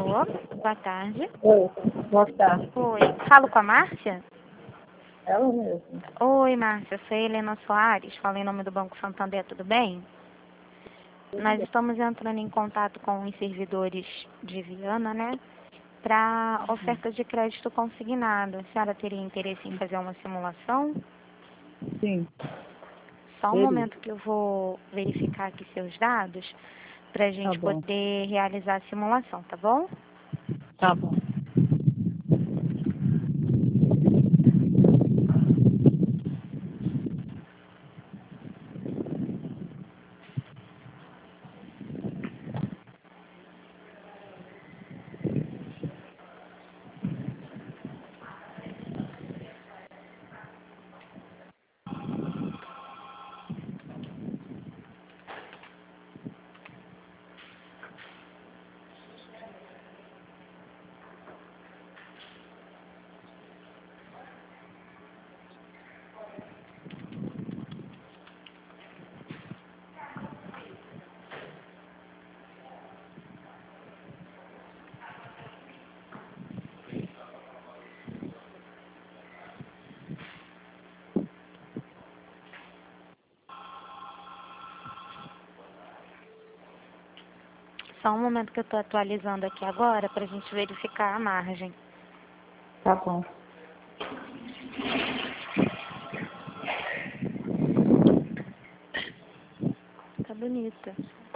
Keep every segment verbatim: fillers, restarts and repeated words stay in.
Alô, boa tarde. Oi, boa tarde. Oi, falo com a Márcia? Ela mesmo. Oi, Márcia, sou a Helena Soares, falo em nome do Banco Santander, tudo bem? Nós estamos entrando em contato com os servidores de Viana, né, para oferta de crédito consignado. A senhora teria interesse em fazer uma simulação? Sim. Só um Teria. momento que eu vou verificar aqui seus dados para a gente Tá bom. poder realizar a simulação, tá bom? Tá bom. Só um momento que eu estou atualizando aqui agora para a gente verificar a margem. Tá bom. Tá bonita.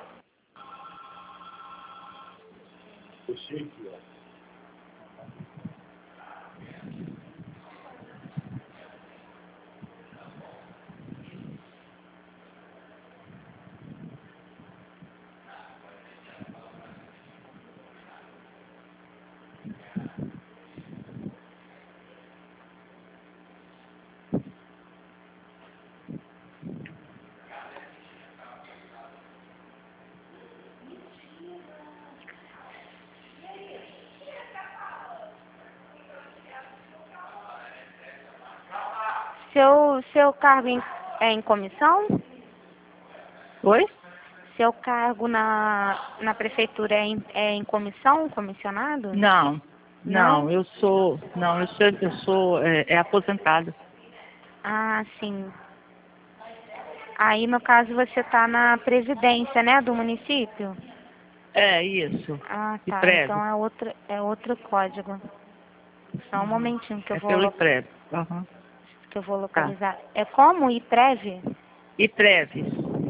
Seu, seu cargo em, é em comissão? Oi? Seu cargo na, na prefeitura é em, é em comissão, comissionado? Não. Não? Não, eu sou. Não, eu sou, eu sou é, é aposentada. Ah, sim. Aí, no caso, você está na presidência, né, do município? É, isso. Ah, E tá. prévio. Então é outro, é outro código. Só um Uhum. momentinho que eu É vou, pelo lo- prévio. Aham. que eu vou Tá. localizar. É como I P R E V? E prévio.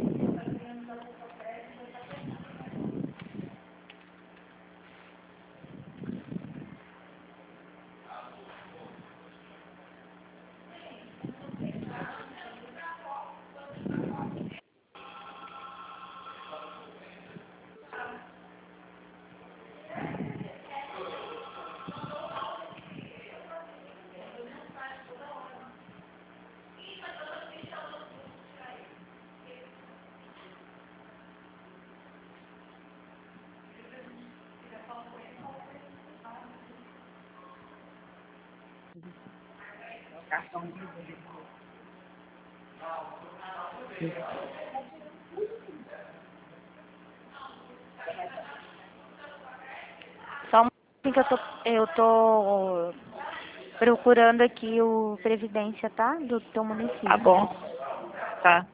Só um momentinho que eu tô, eu tô procurando aqui o Previdência, tá? Do teu município. Tá bom. Tá.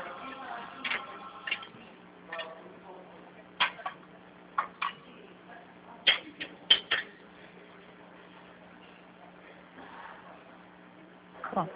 Bom.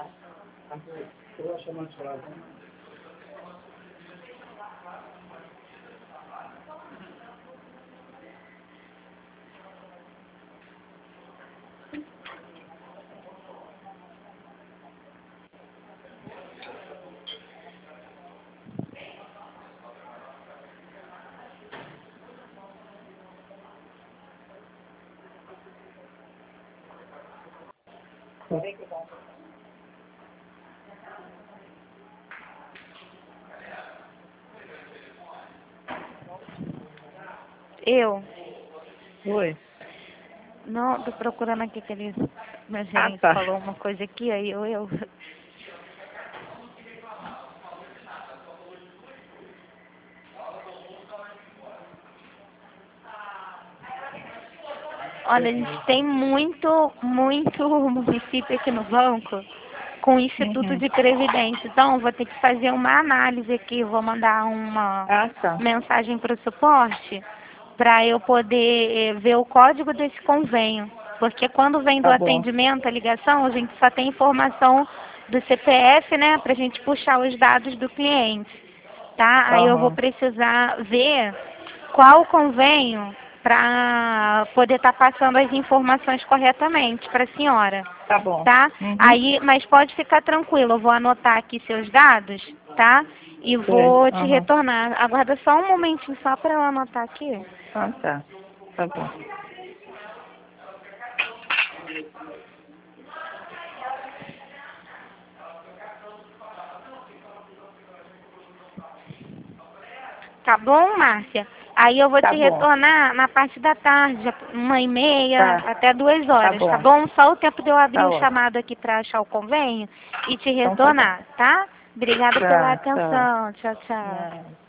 Eu? Oi. Não, tô procurando aqui que ele, meu Ah, gerente tá. falou uma coisa aqui, aí eu, eu. Olha, a gente tem muito, muito município aqui no banco com Instituto Uhum. de Previdência. Então, vou ter que fazer uma análise aqui, vou mandar uma Ah, tá. mensagem para o suporte para eu poder eh, ver o código desse convênio. Porque quando vem do Tá bom. atendimento, a ligação, a gente só tem informação do C P F, né, para a gente puxar os dados do cliente, tá? Aí eu vou Aham. precisar ver qual convênio para poder estar passando as informações corretamente para a senhora, Tá bom. tá? Uhum. Aí, mas pode ficar tranquilo, eu vou anotar aqui seus dados, tá? E Sei. vou te Aham. retornar. Aguarda só um momentinho só para eu anotar aqui. Ah, tá. Tá bom. Tá bom, Márcia? Aí eu vou Tá te bom. retornar na parte da tarde, uma e meia Tá. até duas Tá horas, tá bom. bom? Só o tempo de eu abrir Tá o ótimo. chamado aqui para achar o convênio e te Então tá bom. retornar, tá? Obrigada pela Tá, tá. atenção. Tchau, tchau. Não.